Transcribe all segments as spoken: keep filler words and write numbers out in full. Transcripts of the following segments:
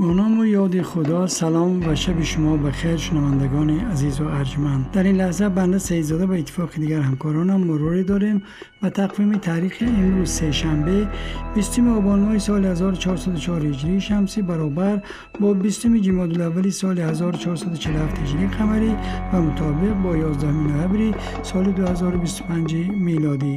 با نام و یاد خدا. سلام و شب شما بخیر شنوندگان عزیز و ارجمند. در این لحظه بنده سیدزاده به اتفاق دیگر همکارانم مروری داریم و تقویم تاریخ امروز سه شنبه بیستم آبان ماه سال هزار و چهارصد و چهار هجری شمسی برابر با بیستم جمادی الاول سال هزار و چهارصد و چهل و هفت هجری قمری و مطابق با یازدهم نوامبر سال دو هزار و بیست و پنج میلادی.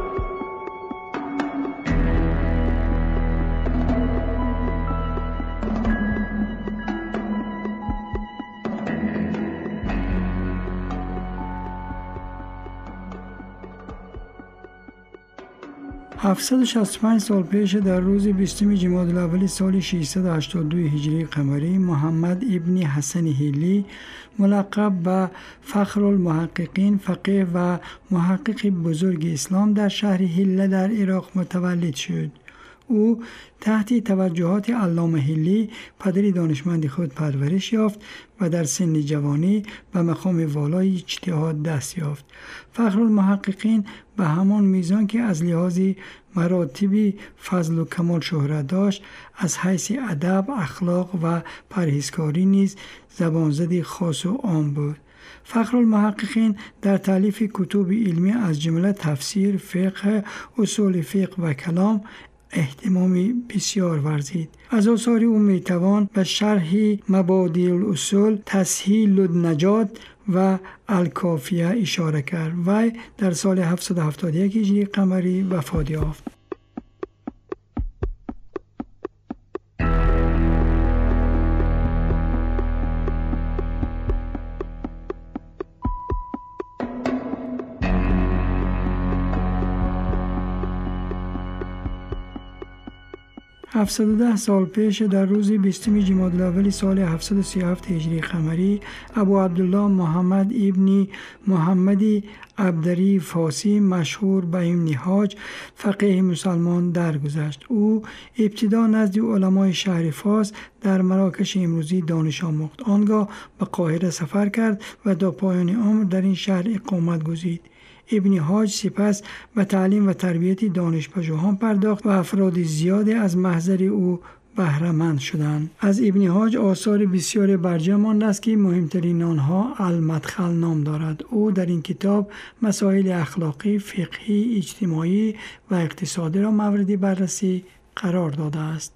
هفتصد و شصت و پنج سال پیش در روز بیستم جمادی الاول سال ششصد و هشتاد و دو هجری قمری محمد ابن حسن هیلی ملقب به فخرالمحققین فقیه و محقق بزرگ اسلام در شهر هیله در عراق متولد شد. او تحت توجهات علامه هیلی پدر دانشمند خود پرورش یافت و در سن جوانی به مقام والای اجتهاد دست یافت. فخرالمحققین به همان میزان که از لحاظ مراتبی فضل و کمال شهرت داشت، از حیث ادب، اخلاق و پرهیزکاری نیز زبانزدی خاص و عام بود. فخرالمحققین در تالیف کتب علمی از جمله تفسیر، فقه، اصول فقه و کلام اهتمامی بسیار ورزید. از آثار او میتوان به شرح مبادی الاصول، تسهیل النجات و الکافیه اشاره کرد. وی در سال هفتصد و هفتاد و یک هجری قمری وفات یافت. هفتصد و ده سال پیش در روز بیستم جمادی الاول سال هفتصد و سی و هفت هجری قمری ابو عبدالله محمد ابن محمد عبدری فاسی مشهور به ابن حاج فقیه مسلمان درگذشت. او ابتدا نزد علمای شهر فاس در مراکش امروزی دانش آموخت. آنگاه به قاهره سفر کرد و تا پایان عمر در این شهر اقامت گزید. ابن حاج سپس به تعلیم و تربیت دانشپژوهان پرداخت و افراد زیادی از محضر او بهره مند شدند. از ابن حاج آثار بسیار برجا مانده است که مهمترین آنها المدخل نام دارد. او در این کتاب مسائل اخلاقی، فقهی، اجتماعی و اقتصادی را مورد بررسی قرار داده است.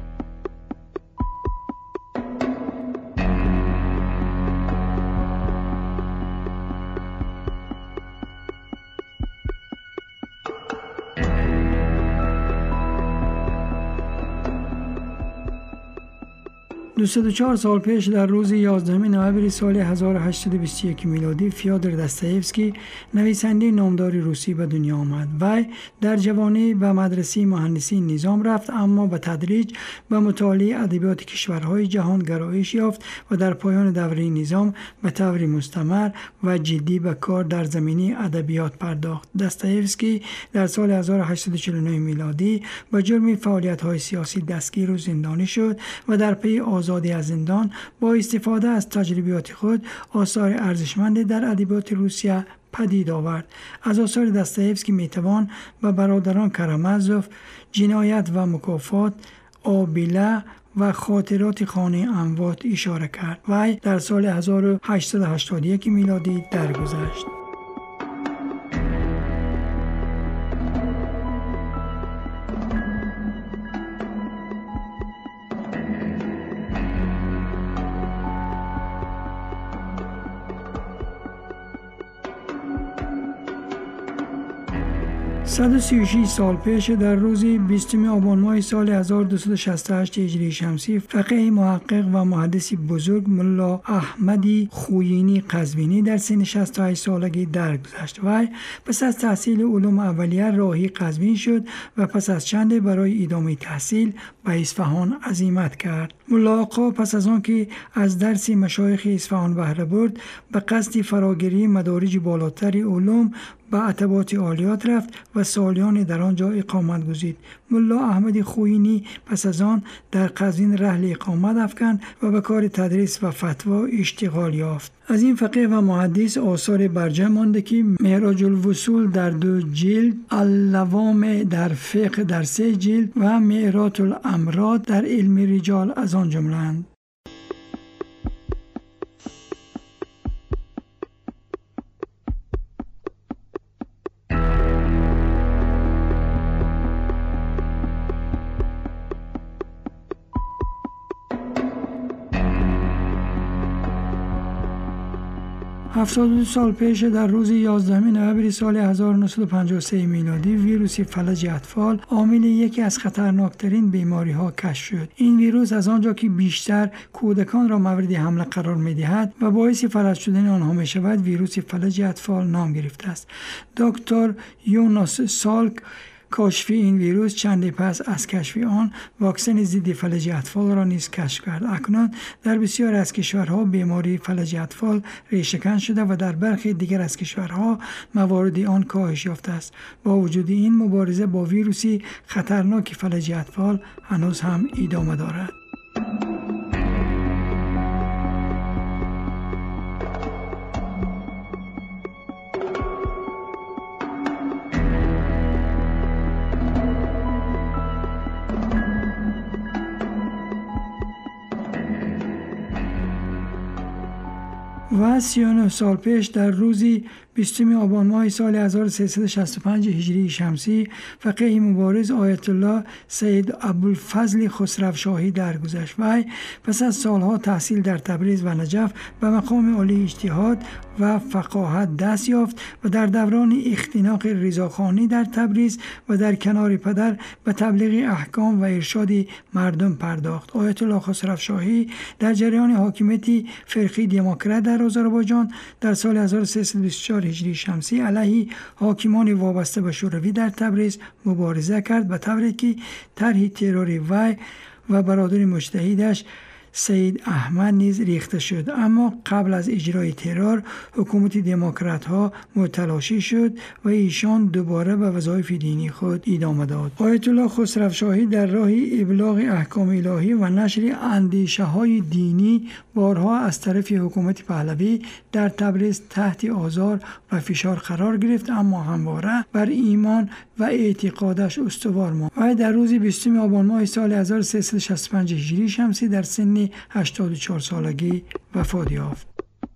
دویست و چهار سال پیش در روز یازدهم نوامبر سال هزار و هشتصد و بیست و یک میلادی فیودر دستایفسکی نویسنده نامدار روسی به دنیا آمد. وی در جوانی به مدرسه مهندسی نظام رفت، اما به تدریج به مطالعه ادبیات کشورهای جهان گرایش یافت و در پایان دوره نظام به طور مستمر و جدی به کار در زمینه ادبیات پرداخت. دستایفسکی در سال هزار و هشتصد و چهل و نه میلادی به جرم فعالیت‌های سیاسی دستگیر و زندانی شد و در پی آزادی از زندان با استفاده از تجربیات خود آثار ارزشمند در ادبیات روسیه پدید آورد. از آثار دستایفسکی میتوان به برادران کرامازوف، جنایت و مکافات، آبیله و خاطرات خانه اموات اشاره کرد. وی در سال هزار و هشتصد و هشتاد و یک میلادی درگذشت. صد و سی و شش سال پیش در روز بیستم آبان ماه سال هزار و دویست و شصت و هشت هجری شمسی فقیه محقق و محدث بزرگ ملا احمدی خویینی قزوینی در سن شصت و هشت سالگی درگذشت. وی پس از تحصیل علوم اولیه راهی قزوین شد و پس از چند برای ادامه تحصیل به اصفهان عزیمت کرد. ملا آقا پس از آن که از درس مشایخ اصفهان بهره برد، به قصد فراگیری مدارج بالاتر علوم به عتبات عالیات رفت و سالیان در آنجا اقامت گزید. ملا احمد خوئینی پس از آن در قزوین رحل اقامت افکند و به کار تدریس و فتوا اشتغال یافت. از این فقیه و محدث آثار برجه مانده که معراج الوصول در دو جلد، اللوامع در فقه در سه جلد و معراج الامراض در علم رجال از آن جمله‌اند. هفتاد و دو سال پیش در روز یازدهم نوامبر سال هزار و نهصد و پنجاه و سه میلادی ویروس فلج اطفال عامل یکی از خطرناکترین بیماری ها کشف شد. این ویروس از آنجا که بیشتر کودکان را مورد حمله قرار می دهد و باعث فلج شدن آنها می شود، ویروس فلج اطفال نام گرفته است. دکتر یوناس سالک کاشف این ویروس چندی پس از کشف آن واکسن ضد فلج اطفال را نیز کشف کرد. اکنون در بسیار از کشورها بیماری فلج اطفال ریشه‌کن شده و در برخی دیگر از کشورها موارد آن کاهش یافته است. با وجود این مبارزه با ویروسی خطرناک فلج اطفال هنوز هم ادامه دارد. و سی و نه سال پیش در روزی بیستم آبان ماه سال هزار و سیصد و شصت و پنج هجری شمسی فقیه مبارز آیت الله سید ابوالفضل خسروشاهی درگذشت. وی پس از سالها تحصیل در تبریز و نجف به مقام عالی اجتهاد و فقاهت دست یافت و در دوران اختناق رضاخانی در تبریز و در کنار پدر به تبلیغ احکام و ارشاد مردم پرداخت. آیت الله خسروشاهی در جریان حاکمیت فرقه دموکرات در آذربایجان در سال هزار و سیصد و بیست و چهار هجری شمسی علیه حاکمان وابسته به شوروی در تبریز مبارزه کرد، به طوری که طرح تروری وی و برادر مجتهدش سید احمد نیز ریخته شد. اما قبل از اجرای ترور حکومت دموکرات ها متلاشی شد و ایشان دوباره به وظایف دینی خود ادامه داد. آیت الله خسروشاهی در راه ابلاغ احکام الهی و نشر اندیشه های دینی بارها از طرف حکومت پهلوی در تبریز تحت آزار و فشار قرار گرفت، اما همواره بر ایمان و اعتقادش استوار ماند. و در روز بیستم آبان ماه سال هزار و سیصد و شصت و پنج هجری شمسی در سن هشتاد و چهار سالگی وفات یافت.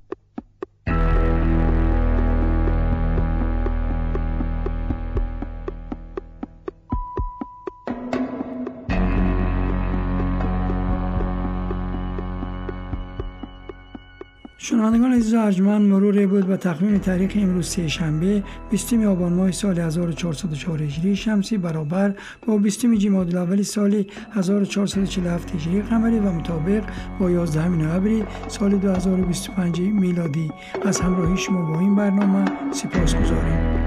شنوندگان عزیز و ارجمند، مرور بود به تقویم تاریخ امروز سه شنبه بیستم آبان ماه سال هزار و چهارصد و چهار هجری شمسی برابر با بیستم جمادی الاول سال هزار و چهارصد و چهل و هفت هجری قمری و مطابق با یازدهم نوامبر سال دو هزار و بیست و پنج میلادی. از همراهی شما با این برنامه سپاسگزاریم.